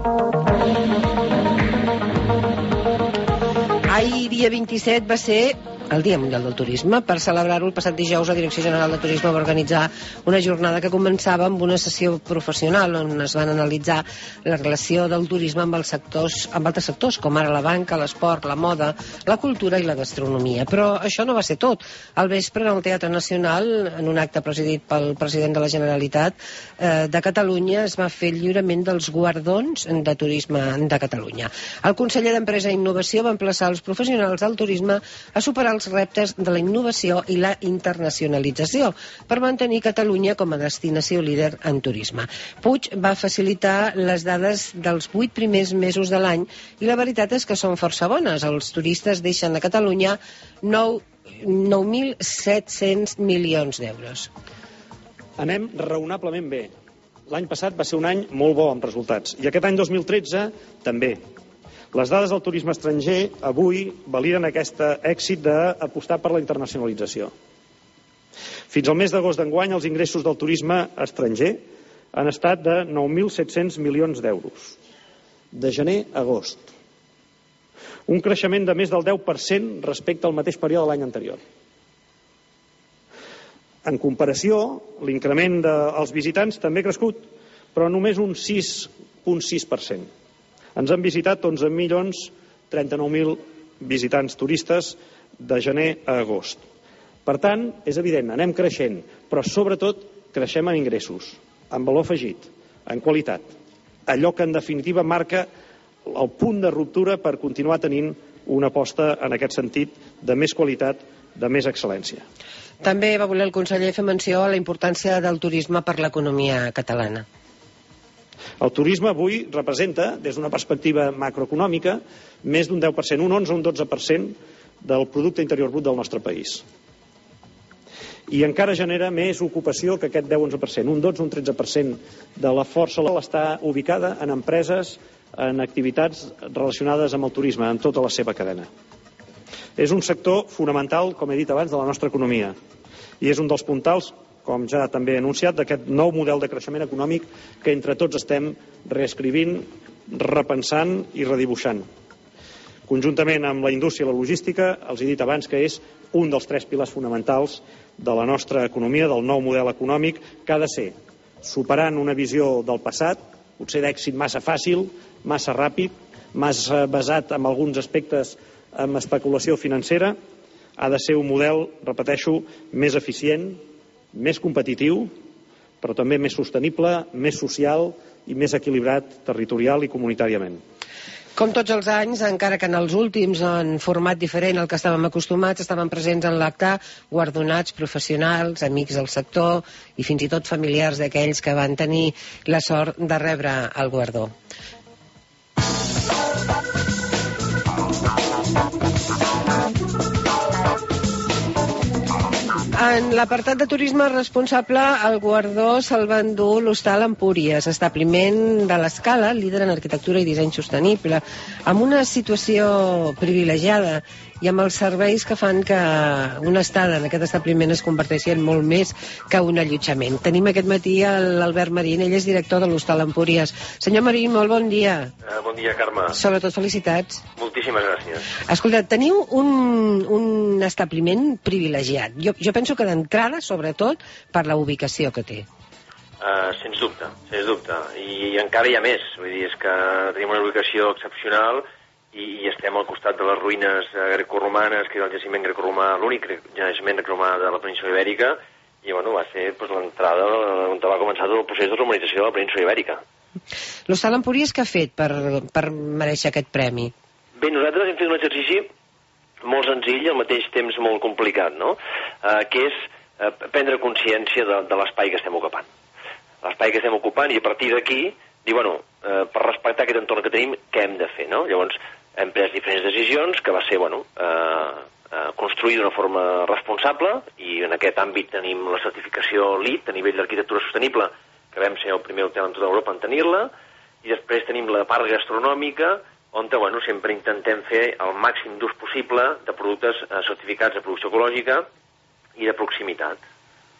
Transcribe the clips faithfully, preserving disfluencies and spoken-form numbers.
Ahir, dia vint-i-set, va ser el Dia Mundial del Turisme. Per celebrar-ho, el passat dijous, la Direcció General de Turisme va organitzar una jornada que començava amb una sessió professional on es van analitzar la relació del turisme amb els sectors, amb altres sectors, com ara la banca, l'esport, la moda, la cultura i la gastronomia. Però això no va ser tot. Al vespre, en el Teatre Nacional, en un acte presidit pel president de la Generalitat eh, de Catalunya, es va fer el lliurament dels guardons de turisme de Catalunya. El conseller d'Empresa i Innovació va emplaçar els professionals del turisme a superar els reptes de la innovació i la internacionalització per mantenir Catalunya com a destinació líder en turisme. Puig va facilitar les dades dels vuit primers mesos de l'any i la veritat és que són força bones. Els turistes deixen a Catalunya nou mil set-cents milions d'euros. Anem raonablement bé. L'any passat va ser un any molt bo amb resultats i aquest any dos mil tretze també. Les dades del turisme estranger avui validen aquest èxit d'apostar per la internacionalització. Fins al mes d'agost d'enguany, els ingressos del turisme estranger han estat de nou mil set-cents milions d'euros. De gener a agost. Un creixement de més del deu per cent respecte al mateix període de l'any anterior. En comparació, l'increment dels visitants també ha crescut, però només un sis coma sis per cent. Ens han visitat onze milions trenta-nou mil visitants turistes de gener a agost. Per tant, és evident, anem creixent, però sobretot creixem en ingressos, en valor afegit, en qualitat. Allò que en definitiva marca el punt de ruptura per continuar tenint una aposta en aquest sentit de més qualitat, de més excel·lència. També va voler el conseller fer menció a la importància del turisme per l'economia catalana. El turisme avui representa, des d'una perspectiva macroeconòmica, més d'un deu per cent, un onze o un dotze per cent del producte interior brut del nostre país. I encara genera més ocupació que aquest deu o onze per cent. Un dotze o un tretze per cent de la força està ubicada en empreses, en activitats relacionades amb el turisme, en tota la seva cadena. És un sector fonamental, com he dit abans, de la nostra economia. I és un dels puntals, com ja també he anunciat, d'aquest nou model de creixement econòmic que entre tots estem reescrivint, repensant i redibuixant. Conjuntament amb la indústria i la logística, els he dit abans que és un dels tres pilars fonamentals de la nostra economia, del nou model econòmic, que ha de ser superant una visió del passat, potser d'èxit massa fàcil, massa ràpid, massa basat en alguns aspectes en especulació financera, ha de ser un model, repeteixo, més eficient, més competitiu, però també més sostenible, més social i més equilibrat territorial i comunitàriament. Com tots els anys, encara que en els últims, en format diferent al que estàvem acostumats, estaven presents en l'acte guardonats professionals, amics del sector i fins i tot familiars d'aquells que van tenir la sort de rebre el guardó. En l'apartat de turisme responsable, el guardó se'l va endur l'Hostal Empúries, establiment de l'Escala, líder en arquitectura i disseny sostenible, amb una situació privilegiada i amb els serveis que fan que una estada en aquest establiment es converteixi en molt més que un allotjament. Tenim aquest matí l'Albert Marín, ell és director de l'Hostal Empúries. Senyor Marín, molt bon dia. Uh, bon dia, Carme. Sobretot felicitats. Moltíssimes gràcies. Escolta, teniu un, un establiment privilegiat. Jo, jo penso que d'entrada, sobretot, per la ubicació que té. Uh, sens dubte, sens dubte. I, I encara hi ha més. Vull dir, és que tenim una ubicació excepcional i, i estem al costat de les ruïnes grecorromanes, que és el jaciment grecorromà, l'únic jaciment grecorromà de la península Ibèrica, i bueno, va ser pues, l'entrada on va començar tot el procés de romanització de la península Ibèrica. L'Hostal Empúries què ha fet per, per mereixer aquest premi? Bé, nosaltres hem fet un exercici molt senzill i al mateix temps molt complicat, no? Uh, que és uh, prendre consciència de, de l'espai que estem ocupant. L'espai que estem ocupant i a partir d'aquí dir, bueno, uh, per respectar aquest entorn que tenim, què hem de fer, no? Llavors, hem pres diferents decisions que va ser, bueno, uh, uh, construir d'una forma responsable i en aquest àmbit tenim la certificació L E E D a nivell d'arquitectura sostenible, que vam ser el primer hotel en tota Europa en tenir-la, i després tenim la part gastronòmica, on bueno, sempre intentem fer el màxim d'ús possible de productes eh, certificats de producció ecològica i de proximitat.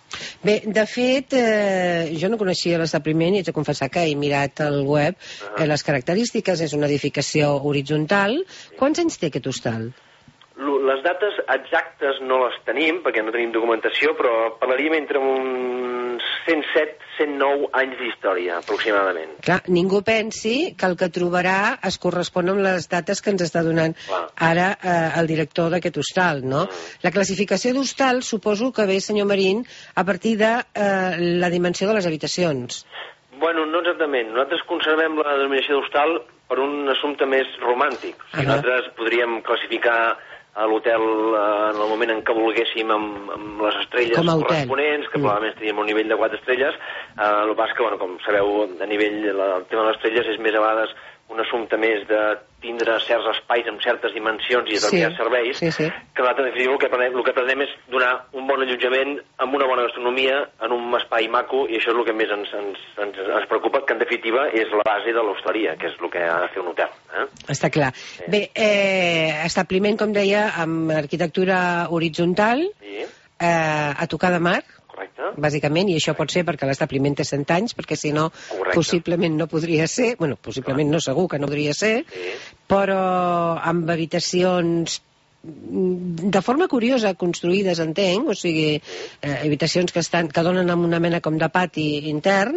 Bé, de fet, eh, jo no coneixia l'establiment i haig de confessar que he mirat al web uh -huh. les característiques. És una edificació horitzontal. Sí. Quants anys té aquest hostal? Les dates exactes no les tenim, perquè no tenim documentació, però parlaríem entre uns cent set cent nou anys d'història, aproximadament. Clar, ningú pensi que el que trobarà es correspon amb les dates que ens està donant Clar. ara eh, el director d'aquest hostal, no? Mm. La classificació d'hostal suposo que ve, senyor Marín, a partir de eh, la dimensió de les habitacions. Bueno, no exactament. Nosaltres conservem la denominació d'hostal per un assumpte més romàntic. O sigui, nosaltres podríem classificar a l'hotel eh, en el moment en què volguéssim amb, amb les estrelles corresponents, que mm. probablement estaríem a un nivell de quatre estrelles. Eh, el que passa que, bueno, com sabeu, a nivell la, el tema de les estrelles és més a vegades un assumpte més de tindre certs espais amb certes dimensions i determinats sí, serveis, sí, sí. que nosaltres el que, prenem, el que pretenem és donar un bon allotjament amb una bona gastronomia en un espai maco, i això és el que més ens, ens, ens, ens preocupa, que en definitiva és la base de l'hostaleria, que és el que ha de fer un hotel. Eh? Està clar. Sí. Bé, eh, establiment, com deia, amb arquitectura horitzontal, sí. eh, a tocar de mar, correcte. Bàsicament, i això pot ser perquè l'establiment té cent anys, perquè si no, correcte. Possiblement no podria ser, bueno, possiblement correcte. No segur que no podria ser, sí. Però amb habitacions de forma curiosa construïdes, entenc, o sigui, eh, habitacions que, estan, que donen amb una mena com de pati intern,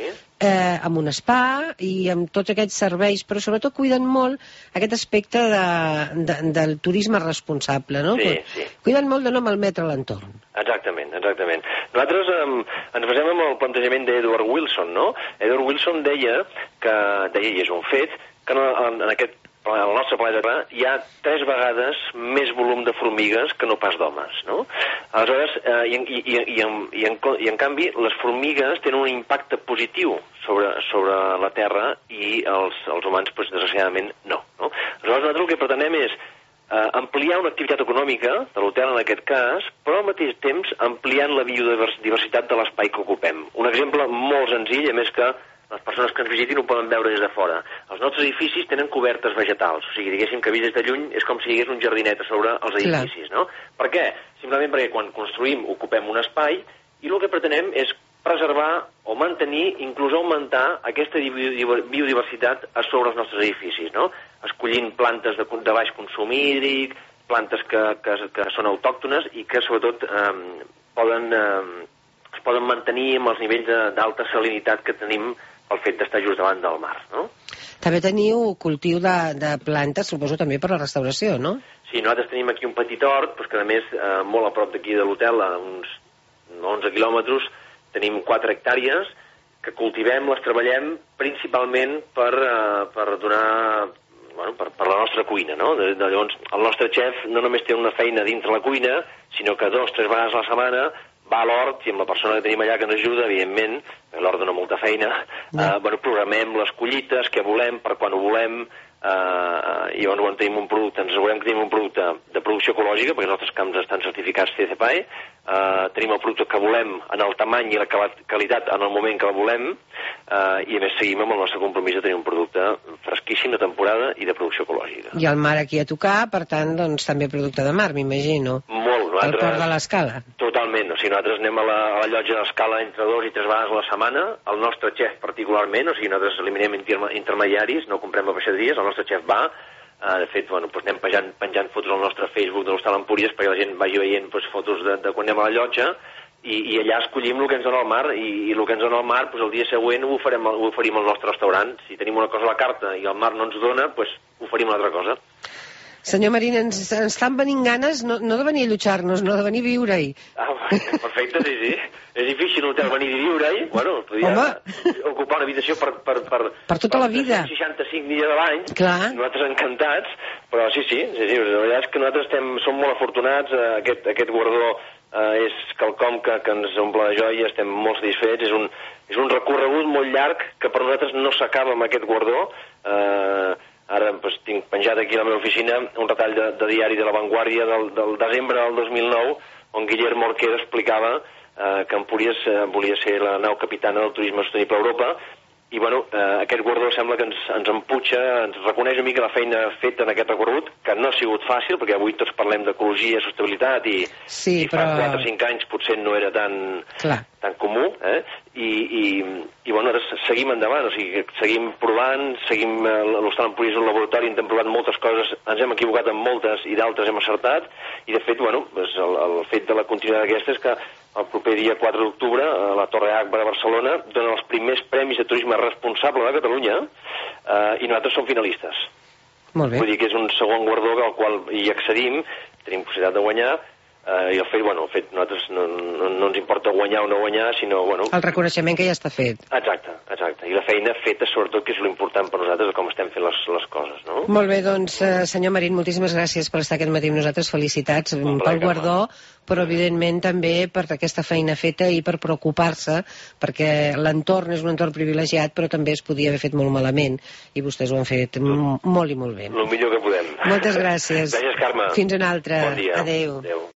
eh, amb un spa i amb tots aquests serveis, però sobretot cuiden molt aquest aspecte de, de, del turisme responsable, no? Sí, sí. Cuiden molt de no malmetre l'entorn. Exactament, exactament. Nosaltres um, ens basem en el plantejament d'Edward Wilson, no? Edward Wilson deia, que deia, i és un fet, que en, en aquest al nostre planeta hi ha tres vegades més volum de formigues que no pas d'homes, no? Aleshores, eh, i, i, i, i, en, i, en, i en canvi, les formigues tenen un impacte positiu sobre, sobre la Terra i els, els humans, pues, desgraciadament, no, no. Aleshores, nosaltres el que pretenem és eh, ampliar una activitat econòmica de l'hotel, en aquest cas, però al mateix temps ampliant la biodiversitat de l'espai que ocupem. Un exemple molt senzill, a més que les persones que ens visitin ho poden veure des de fora. Els nostres edificis tenen cobertes vegetals, o sigui, diguéssim que vist des de lluny és com si hi hagués un jardinet a sobre els edificis, no? Per què? Simplement perquè quan construïm ocupem un espai i el que pretenem és preservar o mantenir, inclús augmentar aquesta biodiversitat a sobre els nostres edificis, no? Escollint plantes de, de baix consum hídric, plantes que, que, que són autòctones i que sobretot eh, poden, eh, es poden mantenir amb els nivells d'alta salinitat que tenim pel fet d'estar just davant del mar, no? També teniu cultiu de, de plantes, suposo també per la restauració, no? Sí, nosaltres tenim aquí un petit hort, doncs que a més, eh, molt a prop d'aquí de l'hotel, a uns onze quilòmetres, tenim quatre hectàrees que cultivem, les treballem principalment per, eh, per donar, bueno, per, per la nostra cuina, no? De, de, llavors, el nostre xef no només té una feina dintre la cuina, sinó que dos, tres vegades a la setmana va a l'hort i amb la persona que tenim allà que ens ajuda, evidentment, l'hort dona molta feina, eh, bueno, programem les collites, què volem, per quan ho volem, eh, i llavors quan tenim un producte, ens assegurem que tenim un producte de producció ecològica, perquè els nostres camps estan certificats C C P A E, eh, tenim el producte que volem en el tamany i la qualitat en el moment que la volem, eh, i a més seguim amb el nostre compromís de tenir un producte fresquíssim de temporada i de producció ecològica. I el mar aquí a tocar, per tant, doncs també producte de mar, m'imagino. Molt, nosaltres... El port de l'Escala. Totalment, o sigui, nosaltres anem a la, a la llotja d'Escala entre dos i tres vegades a la setmana, el nostre xef particularment, o sigui, nosaltres eliminem intermediaris, no comprem a peixaderies, el nostre xef va, uh, de fet, bueno, doncs anem penjant, penjant fotos al nostre Facebook de l'Hostal Empúries perquè la gent vagi veient doncs, fotos de, de quan anem a la llotja, i, i allà escollim el que ens dona el mar, i, i el que ens dona el mar, doncs, el dia següent ho, farem, ho oferim al nostre restaurant. Si tenim una cosa a la carta i el mar no ens dona, doncs oferim una altra cosa. Senyor Marín, ens, ens estan venint ganes no, no de venir a allotjar-nos, no de venir a viure-hi. Ah, perfecte, sí, sí. És difícil un hotel venir a viure-hi. Bueno, podria Home. ocupar una habitació per... Per, per, per tota per la vida. seixanta-cinc dies de l'any. Clar. Nosaltres encantats, però sí, sí, sí, sí. La veritat és que nosaltres estem, som molt afortunats. Aquest, aquest guardó eh, és quelcom que, que ens omple de joia, estem molt satisfets. És un, és un recorregut molt llarg que per nosaltres no s'acaba amb aquest guardó. Eh, Ara doncs, tinc penjat aquí a la meva oficina un retall de, de diari de La Vanguardia del, del desembre del dos mil nou, on Guillermo Orquera explicava eh, que Empúries eh, volia ser la nau capitana del turisme sostenible a Europa, i bueno, eh, aquest guardó sembla que ens, ens emputxa, ens reconeix una mica la feina feta en aquest recorregut, que no ha sigut fàcil, perquè avui tots parlem d'ecologia, sostenibilitat, i, sí, i fa però... quatre o cinc anys potser no era tan, tan comú, eh? I, i, i bueno, ara seguim endavant, o sigui, seguim provant, seguim, l'Hostal Empúries és un laboratori, hem provat moltes coses, ens hem equivocat en moltes i d'altres hem acertat, i de fet, bueno, doncs el, el fet de la continuïtat d'aquesta és que el proper dia quatre d'octubre, a la Torre Agbar a Barcelona, donen els primers premis de turisme responsable de Catalunya, eh, i nosaltres som finalistes. Molt bé. Vull dir que és un segon guardó al qual hi accedim, tenim possibilitat de guanyar, eh, i el fet, bueno, el fet, nosaltres no, no, no ens importa guanyar o no guanyar, sinó, bueno... El reconeixement que ja està fet. Exacte, exacte. I la feina feta, sobretot, que és l'important per nosaltres, com estem fent les, les coses, no? Molt bé, doncs, eh, senyor Marín, moltíssimes gràcies per estar aquest matí amb nosaltres. Felicitats pel guardó, però evidentment també per aquesta feina feta i per preocupar-se, perquè l'entorn és un entorn privilegiat, però també es podia haver fet molt malament, i vostès ho han fet molt i molt bé. El millor que podem. Moltes gràcies. Gràcies, Carme. Fins una altra. Bon dia. Adéu. Adéu.